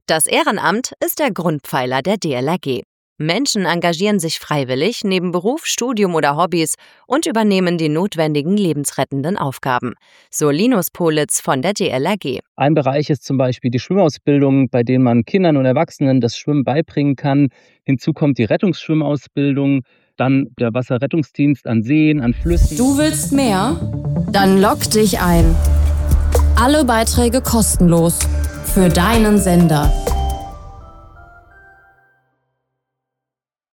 Das Ehrenamt ist der Grundpfeiler der DLRG. Menschen engagieren sich freiwillig neben Beruf, Studium oder Hobbys und übernehmen die notwendigen lebensrettenden Aufgaben. So Linus Politz von der DLRG. Ein Bereich ist zum Beispiel die Schwimmausbildung, bei denen man Kindern und Erwachsenen das Schwimmen beibringen kann. Hinzu kommt die Rettungsschwimmausbildung, dann der Wasserrettungsdienst an Seen, an Flüssen. Du willst mehr? Dann logg dich ein. Alle Beiträge kostenlos. Für deinen Sender.